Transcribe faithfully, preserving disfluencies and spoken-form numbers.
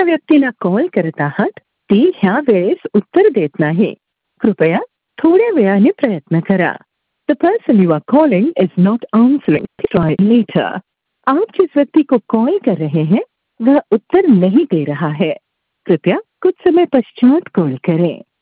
व्यक्तीला कॉल करत आहात ती ह्या वेळेस उत्तर देत नाही. कृपया थोड्या वेळाने प्रयत्न करा. The person you are calling is not answering. Try later. आप जिस व्यक्ति को कॉल कर रहे हैं वह उत्तर नहीं दे रहा है. कृपया कुछ समय पश्चात कॉल करें.